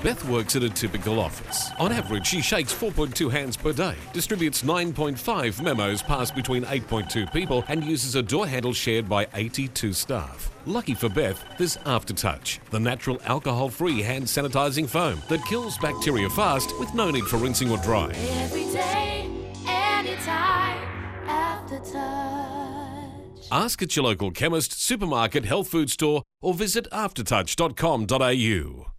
Beth works at a typical office. On average, she shakes 4.2 hands per day, distributes 9.5 memos passed between 8.2 people, and uses a door handle shared by 82 staff. Lucky for Beth, there's Aftertouch, the natural alcohol-free hand sanitizing foam that kills bacteria fast with no need for rinsing or drying. Every day, anytime, Aftertouch. Ask at your local chemist, supermarket, health food store, or visit aftertouch.com.au.